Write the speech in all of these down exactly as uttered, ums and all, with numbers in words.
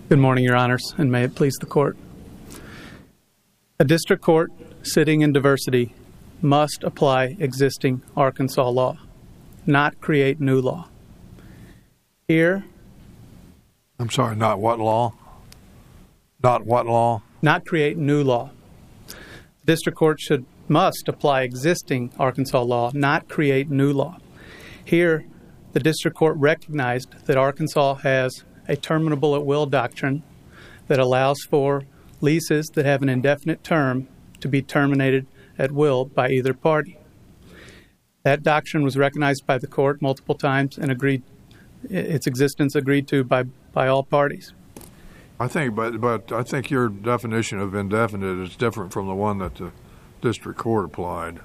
Good morning, Your Honors, and may it please the Court. A district court sitting in diversity must apply existing Arkansas law, not create new law. Here, I'm sorry, not what law? Not what law? Not create new law. The district court should must apply existing Arkansas law, not create new law. Here, the district court recognized that Arkansas has a terminable at will doctrine that allows for leases that have an indefinite term to be terminated at will by either party. That doctrine was recognized by the court multiple times and agreed its existence agreed to by, by all parties. I think, but but I think your definition of indefinite is different from the one that the district court applied.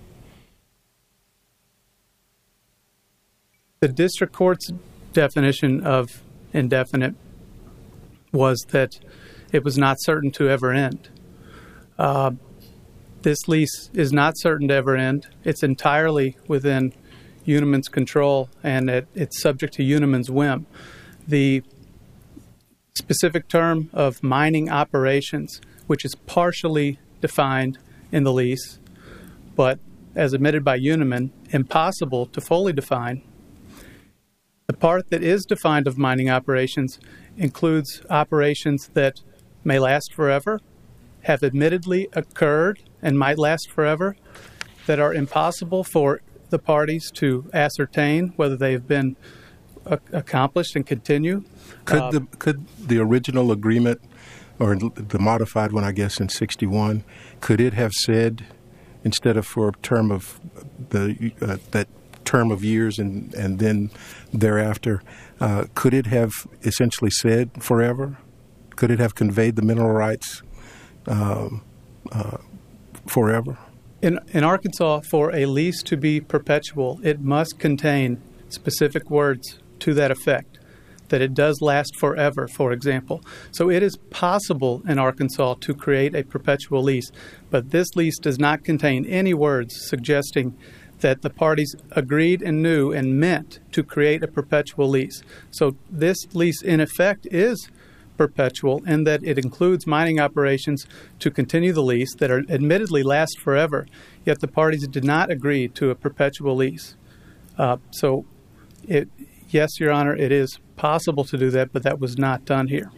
The district court's definition of indefinite was that it was not certain to ever end. Uh, this lease is not certain to ever end. It's entirely within Uniman's control, and it, it's subject to Uniman's whim. The specific term of mining operations, which is partially defined in the lease, but as admitted by Uniman, impossible to fully define. The part that is defined of mining operations includes operations that may last forever, have admittedly occurred and might last forever, that are impossible for the parties to ascertain whether they have been a- accomplished and continue. Could uh, the could the original agreement, or the modified one, I guess, in sixty-one, could it have said, instead of for a term of the uh, that term of years and, and then thereafter, uh, could it have essentially said forever? Could it have conveyed the mineral rights um, uh, forever? In, in Arkansas, for a lease to be perpetual, it must contain specific words to that effect, that it does last forever, for example. So it is possible in Arkansas to create a perpetual lease, but this lease does not contain any words suggesting that the parties agreed and knew and meant to create a perpetual lease. So this lease, in effect, is perpetual in that it includes mining operations to continue the lease that are admittedly last forever, yet the parties did not agree to a perpetual lease. Uh, so, it, yes, Your Honor, it is possible to do that, but that was not done here.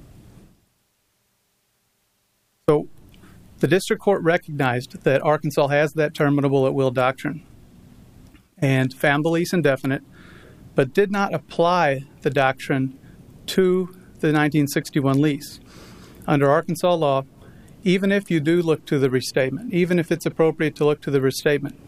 So the district court recognized that Arkansas has that terminable at will doctrine and found the lease indefinite, but did not apply the doctrine to the nineteen sixty-one lease. Under Arkansas law, even if you do look to the restatement, even if it's appropriate to look to the restatement,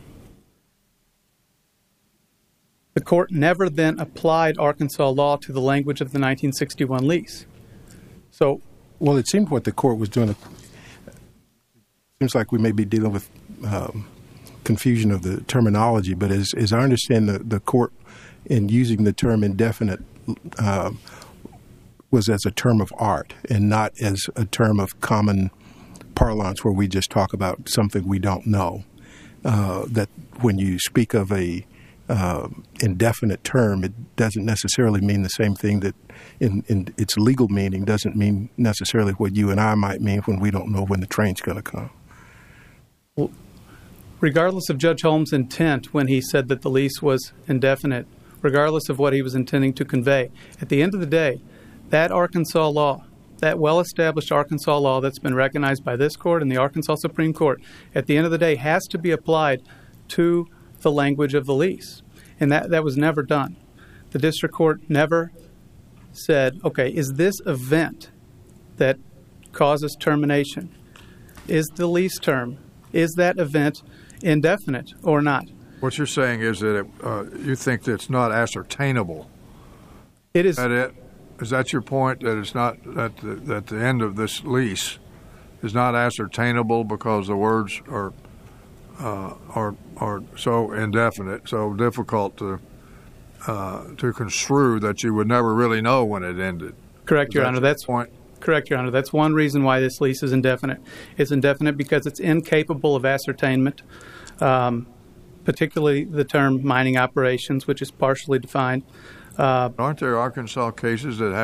the court never then applied Arkansas law to the language of the nineteen sixty-one lease. So, well, it seemed what the court was doing, it seems like we may be dealing with um, confusion of the terminology, but as, as I understand the, the court in using the term indefinite uh, was as a term of art and not as a term of common parlance where we just talk about something we don't know. Uh, that when you speak of a uh, indefinite term, it doesn't necessarily mean the same thing that in, in its legal meaning doesn't mean necessarily what you and I might mean when we don't know when the train's going to come. Well, regardless of Judge Holmes' intent when he said that the lease was indefinite, regardless of what he was intending to convey, at the end of the day, that Arkansas law, that well-established Arkansas law that's been recognized by this court and the Arkansas Supreme Court, at the end of the day has to be applied to the language of the lease. And that, that was never done. The district court never said, okay, is this event that causes termination, is the lease term, is that event indefinite or not? What you're saying is that it, uh, you think that it's not ascertainable. It is. That it? Is that your point, that it's not, that the, that the end of this lease is not ascertainable because the words are uh, are are so indefinite, so difficult to uh, to construe that you would never really know when it ended? Correct, Is Your that Honor. your That's point. Correct, Your Honor. That's one reason why this lease is indefinite. It's indefinite because it's incapable of ascertainment, um, particularly the term mining operations, which is partially defined. Uh, Aren't there Arkansas cases that have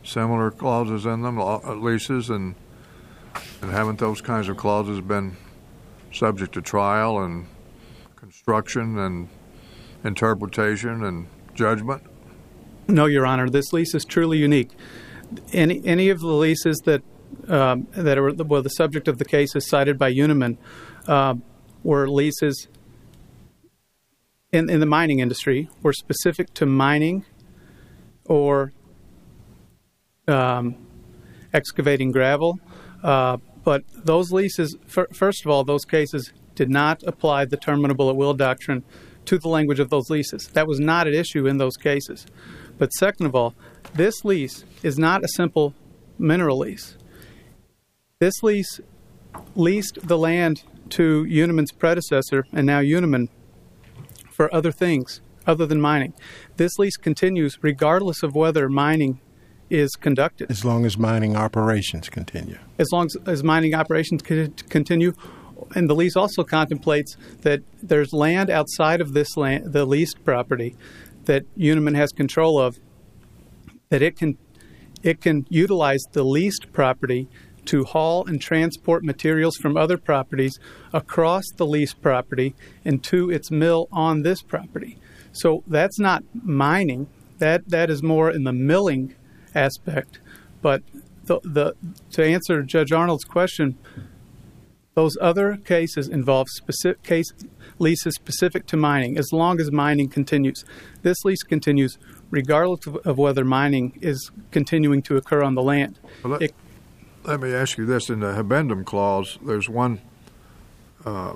similar clauses in them, leases, and and haven't those kinds of clauses been subject to trial and construction and interpretation and judgment? No, Your Honor. This lease is truly unique. Any any of the leases that um, that are well, the subject of the case is cited by Uniman uh, were leases in in the mining industry, were specific to mining or um, excavating gravel. Uh, but those leases, f- first of all, those cases did not apply the terminable at will doctrine to the language of those leases. That was not at issue in those cases. But second of all, this lease is not a simple mineral lease. This lease leased the land to Uniman's predecessor, and now Uniman, for other things other than mining. This lease continues regardless of whether mining is conducted. As long as mining operations continue. As long as, as mining operations can continue. And the lease also contemplates that there's land outside of this land, the leased property, that Uniman has control of, that it can it can utilize the leased property to haul and transport materials from other properties across the leased property and to its mill on this property. So that's not mining. That that is more in the milling aspect. But the, the to answer Judge Arnold's question, those other cases involve specific case leases specific to mining, as long as mining continues. This lease continues regardless of, of whether mining is continuing to occur on the land. Well, let, it, let me ask you this. In the habendum clause, there's one uh,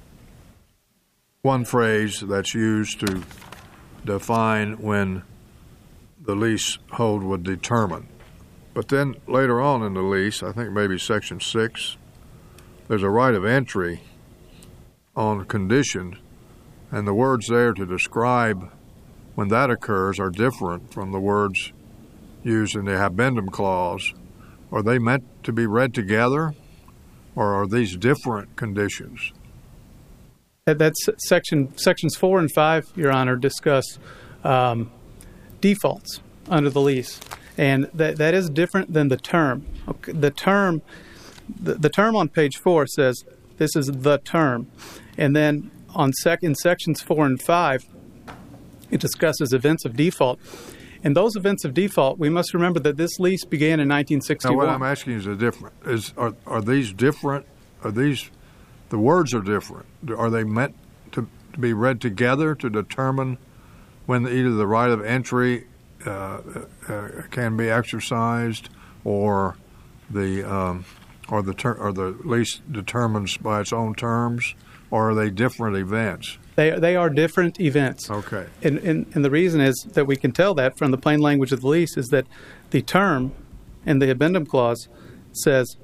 one phrase that's used to define when the leasehold would determine. But then later on in the lease, I think maybe section six, there's a right of entry on condition, and the words there to describe when that occurs are different from the words used in the habendum clause. Are they meant to be read together, or are these different conditions? That's section sections four and five, Your Honor, discuss um, defaults under the lease, and that that is different than the term. Okay, the term. The, the term on page four says this is the term, and then on sec in sections four and five, it discusses events of default. And those events of default, we must remember that this lease began in nineteen sixty-one. Now, what I'm asking is a different is are are these different? Are these the words are different? Are they meant to, to be read together to determine when either the right of entry uh, uh, can be exercised, or the um, or the ter- or the lease determines by its own terms, or are they different events? They they are different events. Okay. And, and and the reason is that we can tell that from the plain language of the lease is that the term in the addendum clause says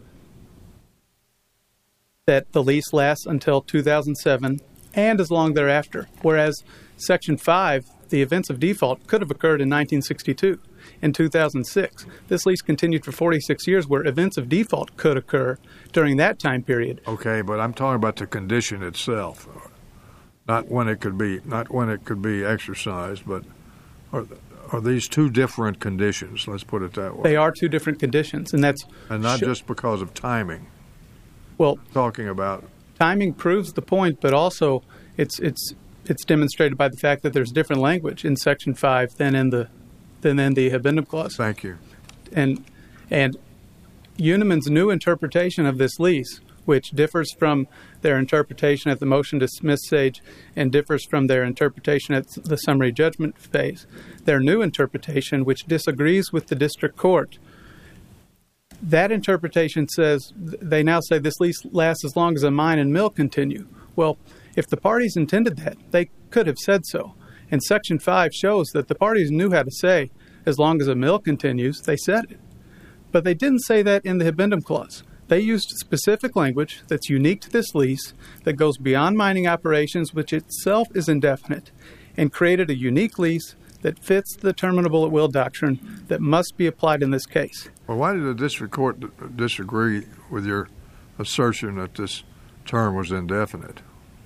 that the lease lasts until two thousand seven and as long thereafter, whereas Section five, the events of default, could have occurred in nineteen sixty-two. In two thousand six. This lease continued for forty-six years, where events of default could occur during that time period. Okay, but I'm talking about the condition itself, not when it could be not when it could be exercised. But are are these two different conditions? Let's put it that way. They are two different conditions, and that's and not sh- just because of timing. Well, talking about timing proves the point, but also it's it's it's demonstrated by the fact that there's different language in Section five than in the than in the addendum clause. Thank you. And and Uniman's new interpretation of this lease, which differs from their interpretation at the motion to dismiss stage and differs from their interpretation at the summary judgment phase, their new interpretation, which disagrees with the district court, that interpretation says, they now say this lease lasts as long as a mine and mill continue. Well, if the parties intended that, they could have said so. And Section five shows that the parties knew how to say, as long as a mill continues, they said it. But they didn't say that in the addendum clause. They used specific language that's unique to this lease, that goes beyond mining operations, which itself is indefinite, and created a unique lease that fits the terminable at will doctrine that must be applied in this case. Well, why did the district court d- disagree with your assertion that this term was indefinite?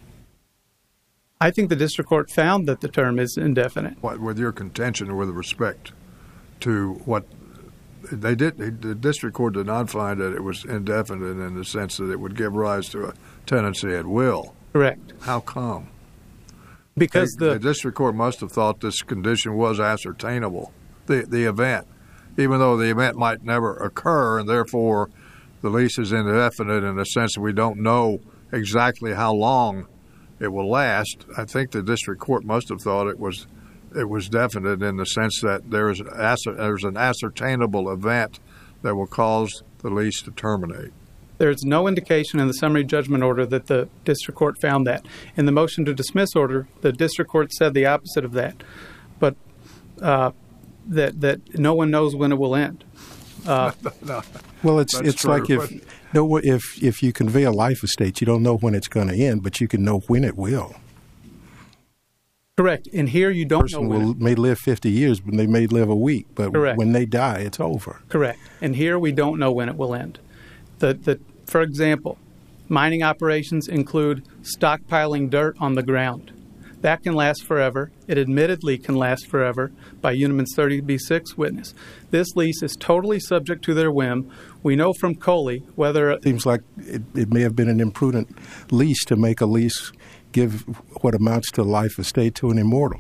I think the district court found that the term is indefinite. What, with your contention with respect to what they did. The district court did not find that it was indefinite in the sense that it would give rise to a tenancy at will. Correct. How come? Because they, the, the district court must have thought this condition was ascertainable. The the event, even though the event might never occur, and therefore the lease is indefinite in the sense that we don't know exactly how long it will last. I think the district court must have thought it was it was definite in the sense that there is there's an ascertainable event that will cause the lease to terminate. There's no indication in the summary judgment order that the district court found that. In the motion to dismiss order, the district court said the opposite of that, but uh, that that no one knows when it will end. Uh, no, well, it's it's true, like if no if if you convey a life estate, you don't know when it's going to end, but you can know when it will. Correct. And here you don't person know when will, may live fifty years, but they may live a week. But Correct. When they die, it's over. Correct. And here we don't know when it will end. The the for example, mining operations include stockpiling dirt on the ground. That can last forever. It admittedly can last forever by Uniman's thirty B six witness. This lease is totally subject to their whim. We know from Coley whether... It seems like it, it may have been an imprudent lease to make a lease give what amounts to life estate to an immortal.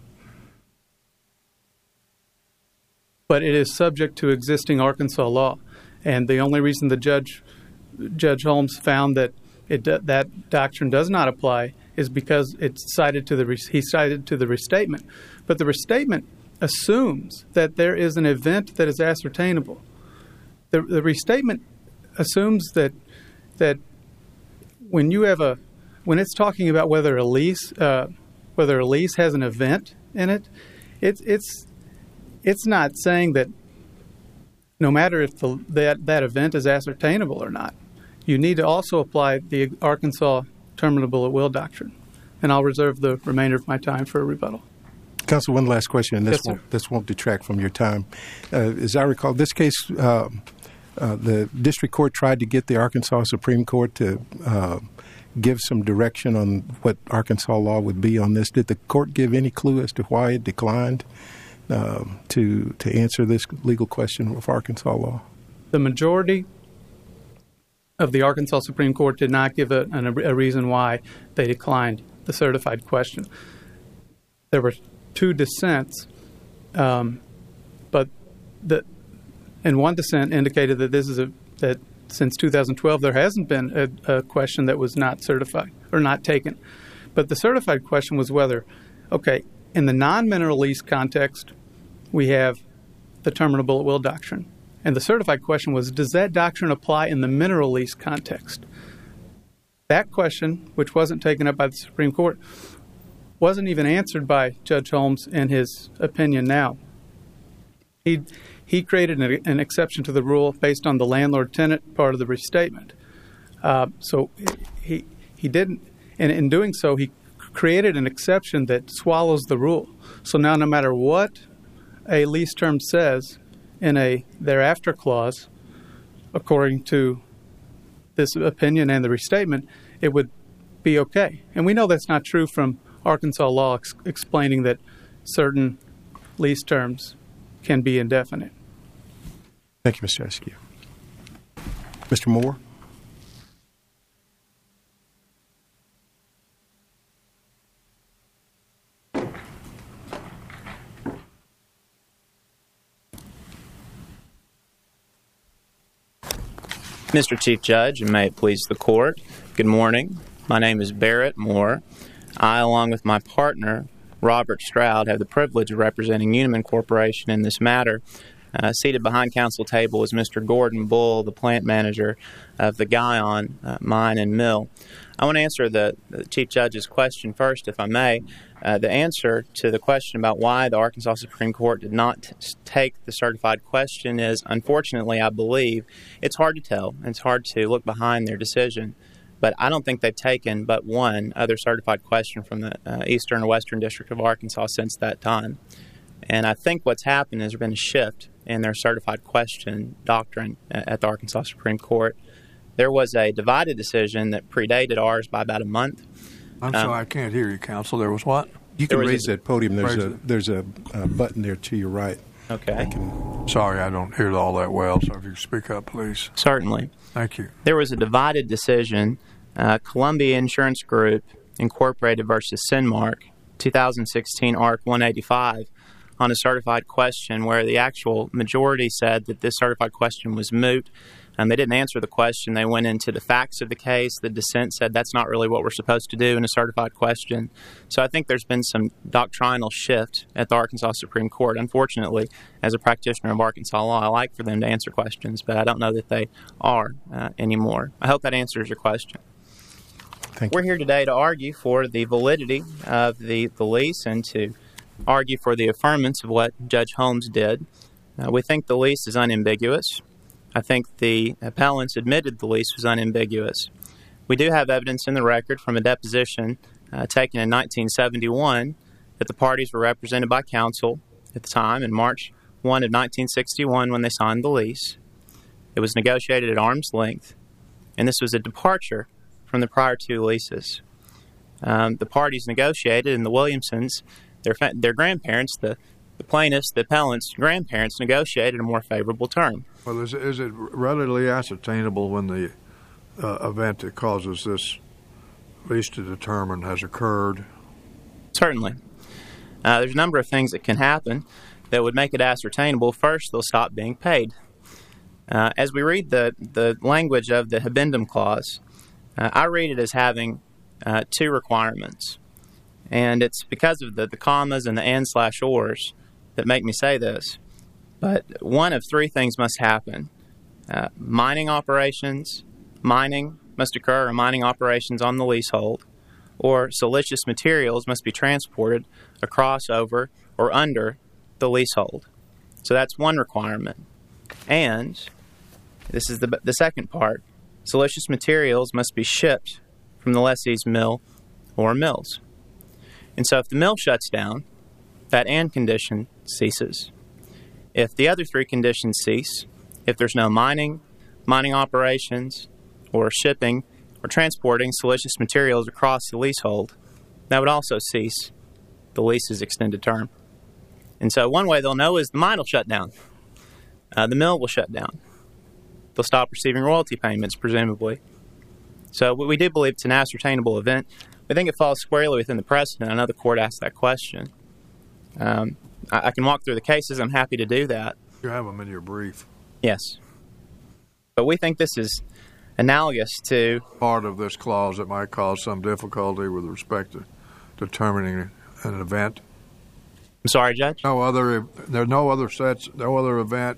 But it is subject to existing Arkansas law. And the only reason the judge, Judge Holmes found that it, that doctrine does not apply is because it's cited to the he cited to the restatement. But the restatement assumes that there is an event that is ascertainable. The, the restatement assumes that that when you have a when it's talking about whether a lease uh, whether a lease has an event in it, it's it's it's not saying that no matter if the, that that event is ascertainable or not. You need to also apply the Arkansas terminable at will doctrine. And I'll reserve the remainder of my time for a rebuttal. Counsel, one last question, and this, Yes, sir. won't, this won't detract from your time. Uh, as I recall, this case, uh, uh, the district court tried to get the Arkansas Supreme Court to uh, give some direction on what Arkansas law would be on this. Did the court give any clue as to why it declined uh, to to answer this legal question of Arkansas law? The majority of the Arkansas Supreme Court did not give a, a reason why they declined the certified question. There were two dissents, um, but the and one dissent indicated that this is a that since two thousand twelve there hasn't been a, a question that was not certified or not taken. But the certified question was whether, okay, in the non-mineral lease context, we have the terminable at will doctrine. And the certified question was, does that doctrine apply in the mineral lease context? That question, which wasn't taken up by the Supreme Court, wasn't even answered by Judge Holmes in his opinion now. He he created an, an exception to the rule based on the landlord-tenant part of the restatement. Uh, so he he didn't, and in doing so, he created an exception that swallows the rule. So now no matter what a lease term says in a thereafter clause, according to this opinion and the restatement, it would be okay. And we know that's not true from Arkansas law ex- explaining that certain lease terms can be indefinite. Thank you, Mister Askew. Mister Moore? Mister Chief Judge, and may it please the Court, good morning. My name is Barrett Moore. I, along with my partner, Robert Stroud, have the privilege of representing Uniman Corporation in this matter. Uh, seated behind council table is Mister Gordon Bull, the plant manager of the Guyon uh, Mine and Mill. I want to answer the, the Chief Judge's question first, if I may. Uh, the answer to the question about why the Arkansas Supreme Court did not t- take the certified question is, unfortunately, I believe, it's hard to tell. It's hard to look behind their decision. But I don't think they've taken but one other certified question from the uh, Eastern or Western District of Arkansas since that time. And I think what's happened is there's been a shift in their certified question doctrine at the Arkansas Supreme Court. There was a divided decision that predated ours by about a month. I'm um, sorry, I can't hear you, counsel. There was what? You can There was raise a- that podium. There's Raise a it. there's a, a button there to your right. Okay. I can Sorry, I don't hear all that well, so if you could speak up, please. Certainly. Thank you. There was a divided decision, uh, Columbia Insurance Group, Incorporated versus Sinmark, twenty sixteen A R C one eighty-five, on a certified question where the actual majority said that this certified question was moot. Um, they didn't answer the question. They went into the facts of the case. The dissent said that's not really what we're supposed to do in a certified question. So I think there's been some doctrinal shift at the Arkansas Supreme Court. Unfortunately, as a practitioner of Arkansas law, I like for them to answer questions, but I don't know that they are uh, anymore. I hope that answers your question. Thank We're you. here today to argue for the validity of the, the lease and to argue for the affirmance of what Judge Holmes did. Uh, we think the lease is unambiguous. I think the appellants admitted the lease was unambiguous. We do have evidence in the record from a deposition uh, taken in nineteen seventy-one that the parties were represented by counsel at the time in March first of nineteen sixty-one when they signed the lease. It was negotiated at arm's length, and this was a departure from the prior two leases. Um, the parties negotiated, and the Williamsons, their, fa- their grandparents, the The plaintiffs, the appellants' grandparents, negotiated a more favorable term. Well, is, is it readily ascertainable when the uh, event that causes this lease to determine has occurred? Certainly. Uh, there's a number of things that can happen that would make it ascertainable. First, they'll stop being paid. Uh, as we read the, the language of the habendum clause, uh, I read it as having uh, two requirements. And it's because of the, the commas and the and slash ors that make me say this. But one of three things must happen. Uh, mining operations, mining must occur or mining operations on the leasehold, or silicious materials must be transported across, over, or under the leasehold. So that's one requirement. And this is the, the second part. Silicious materials must be shipped from the lessee's mill or mills. And so if the mill shuts down, that and condition ceases. If the other three conditions cease, if there's no mining, mining operations, or shipping or transporting silicious materials across the leasehold, that would also cease the lease's extended term. And so one way they'll know is the mine will shut down. Uh, the mill will shut down. They'll stop receiving royalty payments, presumably. So we do believe it's an ascertainable event. We think it falls squarely within the precedent. I know the court asked that question. Um, I, I can walk through the cases. I'm happy to do that. You have them in your brief. Yes. But we think this is analogous to... Part of this clause that might cause some difficulty with respect to determining an event. I'm sorry, Judge? No other, there are no other sets, no other event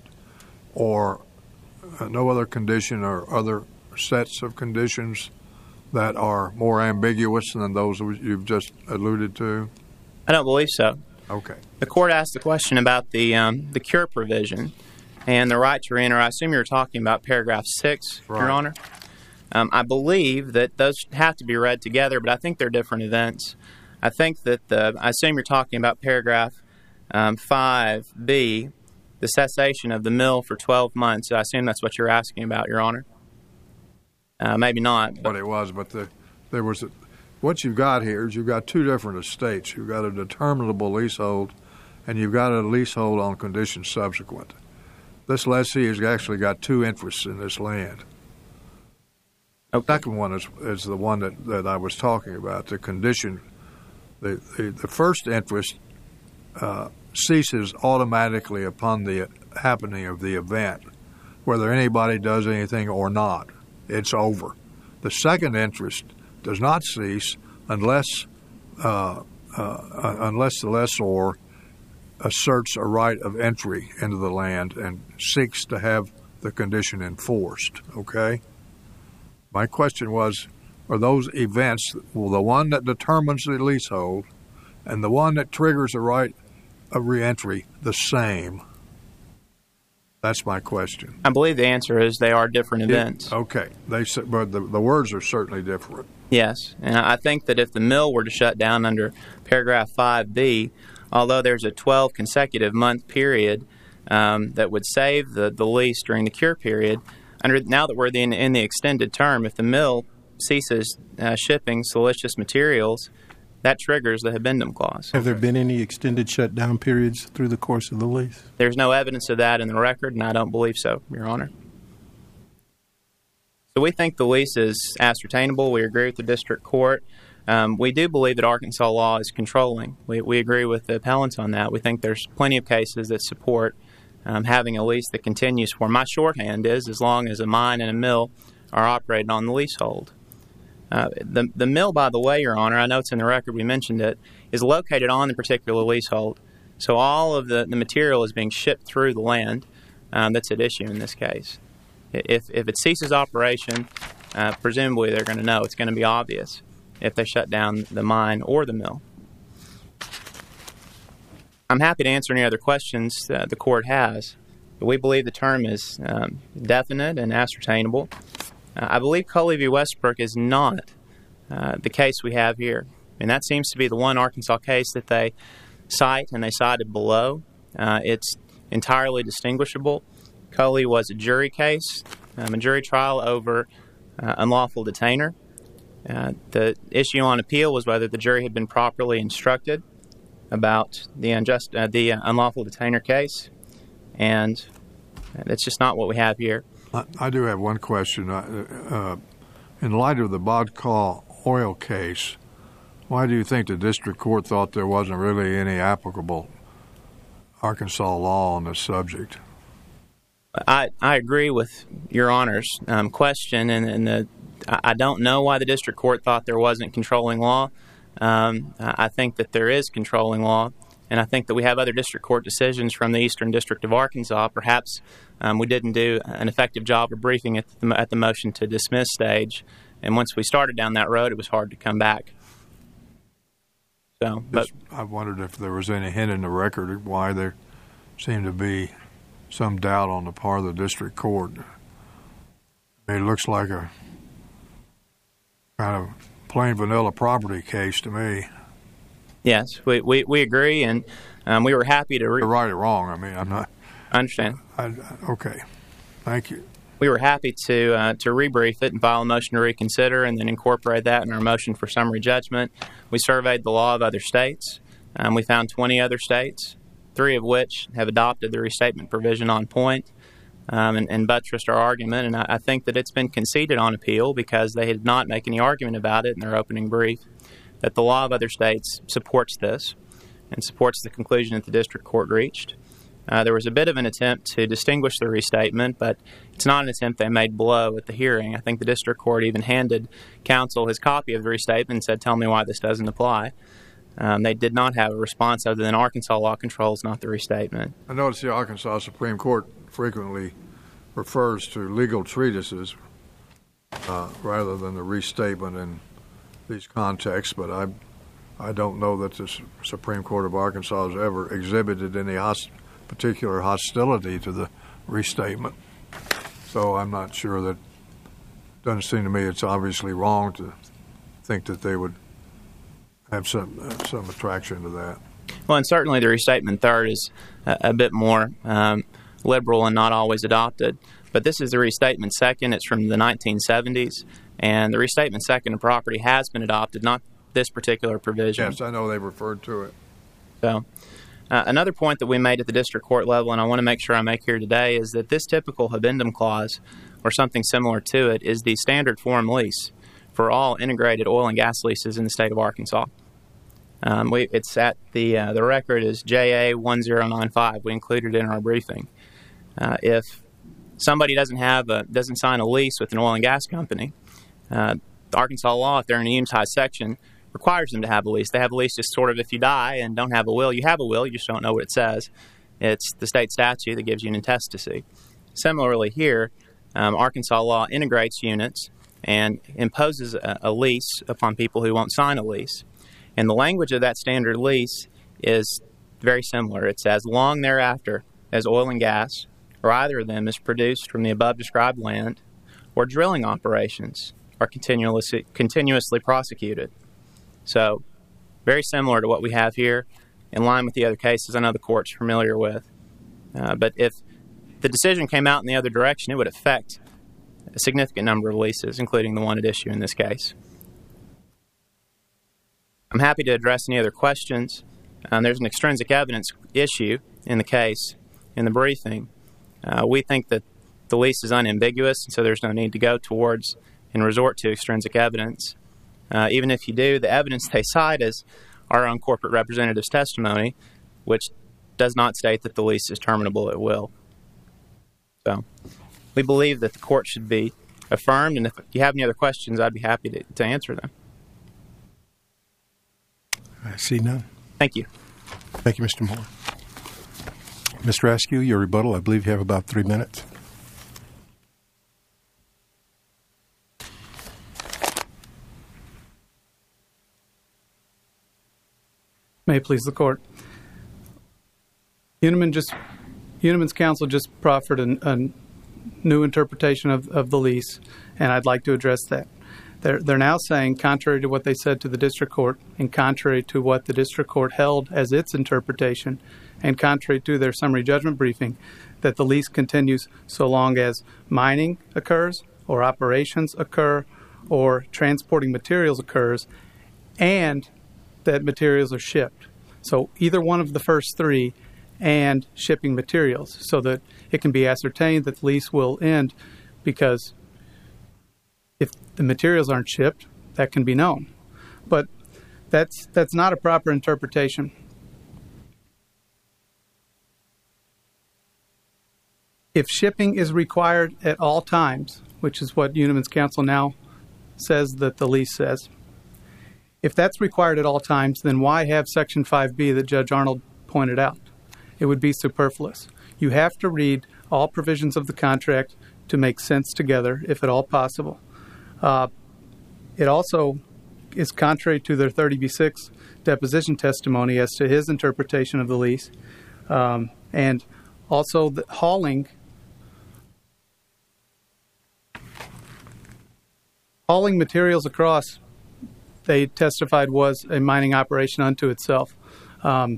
or uh, no other condition or other sets of conditions that are more ambiguous than those you've just alluded to? I don't believe so. Okay. The court asked the question about the um, the cure provision and the right to reenter. I assume you were talking about paragraph six, Right. Your Honor. Um, I believe that those have to be read together, but I think they're different events. I think that the, I assume you're talking about paragraph um, five B, the cessation of the mill for twelve months. I assume that's what you're asking about, Your Honor. Uh, maybe not. What it was, but the, there was a, what you've got here is you've got two different estates. You've got a determinable leasehold, and you've got a leasehold on conditions subsequent. This lessee has actually got two interests in this land. Okay. The second one is, is the one that, that I was talking about, the condition. The, the, the first interest uh, ceases automatically upon the happening of the event, whether anybody does anything or not. It's over. The second interest does not cease unless uh, uh, unless the lessor asserts a right of entry into the land and seeks to have the condition enforced. Okay? My question was, are those events, well, the one that determines the leasehold and the one that triggers a right of reentry, the same? That's my question. I believe the answer is they are different events. It, okay. They but the, the words are certainly different. Yes, and I think that if the mill were to shut down under paragraph five B, although there's a twelve consecutive month period um, that would save the, the lease during the cure period, under now that we're in, in the extended term, if the mill ceases uh, shipping silicious materials, that triggers the habendum clause. Have there been any extended shutdown periods through the course of the lease? There's no evidence of that in the record, and I don't believe so, Your Honor. So we think the lease is ascertainable. We agree with the district court. Um, we do believe that Arkansas law is controlling. We, we agree with the appellants on that. We think there's plenty of cases that support um, having a lease that continues for. My shorthand is as long as a mine and a mill are operated on the leasehold. Uh, the, the mill, by the way, Your Honor, I know it's in the record, we mentioned it, is located on the particular leasehold. So all of the, the material is being shipped through the land um, that's at issue in this case. If, if it ceases operation, uh, presumably they're going to know. It's going to be obvious if they shut down the mine or the mill. I'm happy to answer any other questions uh, the court has, but we believe the term is um, definite and ascertainable. Uh, I believe Coley v. Westbrook is not uh, the case we have here, and that seems to be the one Arkansas case that they cite, and they cited below. Uh, it's entirely distinguishable. Coley was a jury case, um, a jury trial over uh, unlawful detainer. Uh, the issue on appeal was whether the jury had been properly instructed about the unjust, uh, the uh, unlawful detainer case, and that's just not what we have here. I, I do have one question. Uh, in light of the Bodcall oil case, why do you think the district court thought there wasn't really any applicable Arkansas law on this subject? I, I agree with Your Honor's um, question, and, and the, I don't know why the district court thought there wasn't controlling law. Um, I think that there is controlling law, and I think that we have other district court decisions from the Eastern District of Arkansas. Perhaps um, we didn't do an effective job of briefing at the, at the motion to dismiss stage, and once we started down that road, it was hard to come back. So, but, I wondered if there was any hint in the record of why there seemed to be some doubt on the part of the district court. It looks like a kind of plain vanilla property case to me. Yes, we, we, we agree, and um, we were happy to... Re- You're right or wrong. I mean, I'm not... I understand. I, okay. Thank you. We were happy to uh, to rebrief it and file a motion to reconsider and then incorporate that in our motion for summary judgment. We surveyed the law of other states. Um, we found twenty other states, three of which have adopted the restatement provision on point um, and, and buttressed our argument. And I, I think that it's been conceded on appeal because they did not make any argument about it in their opening brief, that the law of other states supports this and supports the conclusion that the district court reached. Uh, there was a bit of an attempt to distinguish the restatement, but it's not an attempt they made below at the hearing. I think the district court even handed counsel his copy of the restatement and said, tell me why this doesn't apply. Um, they did not have a response other than Arkansas law controls, not the restatement. I notice the Arkansas Supreme Court frequently refers to legal treatises uh, rather than the restatement in these contexts, but I I don't know that the Supreme Court of Arkansas has ever exhibited any host- particular hostility to the restatement. So I'm not sure that, doesn't seem to me it's obviously wrong to think that they would have some uh, some attraction to that. Well, and certainly the restatement third is a, a bit more um, liberal and not always adopted. But this is the restatement second. It's from the nineteen seventies. And the restatement second of property has been adopted, not this particular provision. Yes, I know they referred to it. So uh, another point that we made at the district court level, and I want to make sure I make here today, is that this typical habendum clause, or something similar to it, is the standard form lease for all integrated oil and gas leases in the state of Arkansas. Um, we, it's at the uh, the record is J A one zero nine five. We included it in our briefing. Uh, if somebody doesn't have a, doesn't sign a lease with an oil and gas company, uh, the Arkansas law, if they're in a unitized section, requires them to have a lease. They have a lease just sort of if you die and don't have a will, you have a will, you just don't know what it says. It's the state statute that gives you an intestacy. Similarly here, um, Arkansas law integrates units and imposes a, a lease upon people who won't sign a lease. And the language of that standard lease is very similar. It's as long thereafter as oil and gas, or either of them, is produced from the above described land, or drilling operations are continuously continuously prosecuted. So, very similar to what we have here, in line with the other cases I know the court's familiar with. Uh, but if the decision came out in the other direction, it would affect a significant number of leases, including the one at issue in this case. I'm happy to address any other questions. Um, there's an extrinsic evidence issue in the case in the briefing. Uh, we think that the lease is unambiguous, so there's no need to go towards and resort to extrinsic evidence. Uh, even if you do, the evidence they cite is our own corporate representative's testimony, which does not state that the lease is terminable at will. So we believe that the court should be affirmed, and if you have any other questions, I'd be happy to, to answer them. I see none. Thank you. Thank you, Mister Moore. Mister Askew, your rebuttal, I believe you have about three minutes. May it please the court. Uniman just, Uniman's counsel just proffered a, a new interpretation of, of the lease, and I'd like to address that. They're, they're now saying, contrary to what they said to the district court, and contrary to what the district court held as its interpretation, and contrary to their summary judgment briefing, that the lease continues so long as mining occurs, or operations occur, or transporting materials occurs, and that materials are shipped. So either one of the first three and shipping materials, so that it can be ascertained that the lease will end, because if the materials aren't shipped, that can be known. But that's that's not a proper interpretation. If shipping is required at all times, which is what Uniman's counsel now says that the lease says, if that's required at all times, then why have Section five B that Judge Arnold pointed out? It would be superfluous. You have to read all provisions of the contract to make sense together, if at all possible. Uh, it also is contrary to their thirty B six deposition testimony as to his interpretation of the lease. Um, and also the hauling, hauling materials across, they testified, was a mining operation unto itself. Um,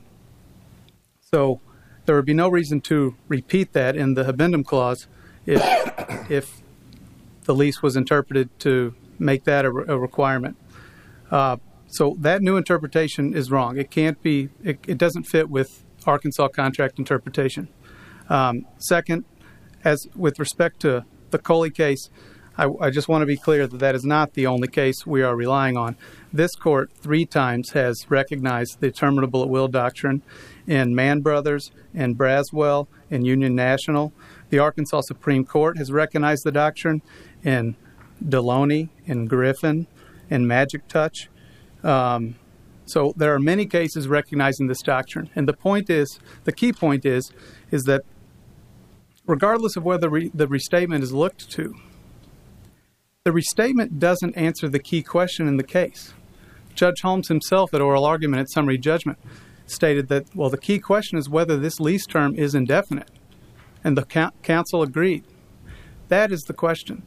so there would be no reason to repeat that in the habendum clause if, if the lease was interpreted to make that a, a requirement. Uh, so that new interpretation is wrong. It can't be, it, it doesn't fit with Arkansas contract interpretation. Um, second, as with respect to the Coley case, I, I just want to be clear that that is not the only case we are relying on. This court three times has recognized the terminable at will doctrine in Mann Brothers, in Braswell, in Union National. The Arkansas Supreme Court has recognized the doctrine in Deloney, in Griffin, in Magic Touch. Um, so there are many cases recognizing this doctrine. And the point is, the key point is, is that regardless of whether re- the restatement is looked to, the restatement doesn't answer the key question in the case. Judge Holmes himself, at oral argument at summary judgment, stated that, well, the key question is whether this lease term is indefinite. And the co- council agreed. That is the question.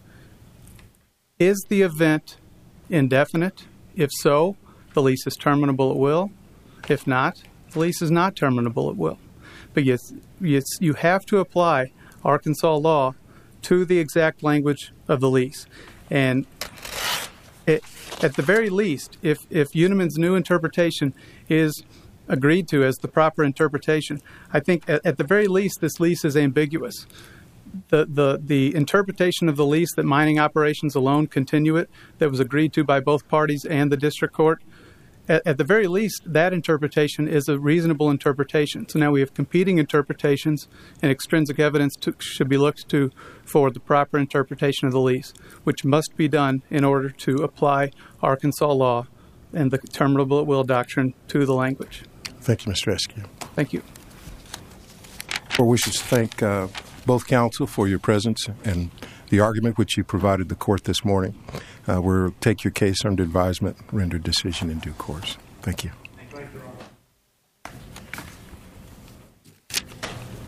Is the event indefinite? If so, the lease is terminable at will. If not, the lease is not terminable at will. But yes, yes, you have to apply Arkansas law to the exact language of the lease. And it, at the very least, if, if Uniman's new interpretation is agreed to as the proper interpretation, I think at, at the very least this lease is ambiguous. The, the, the interpretation of the lease that mining operations alone continue it, that was agreed to by both parties and the district court, at, at the very least that interpretation is a reasonable interpretation. So now we have competing interpretations, and extrinsic evidence to, should be looked to for the proper interpretation of the lease, which must be done in order to apply Arkansas law and the terminable at will doctrine to the language. Thank you, Mister Askew. Thank you. Well, we should thank uh, both counsel for your presence and the argument which you provided the court this morning. Uh, we'll take your case under advisement, render decision in due course. Thank you.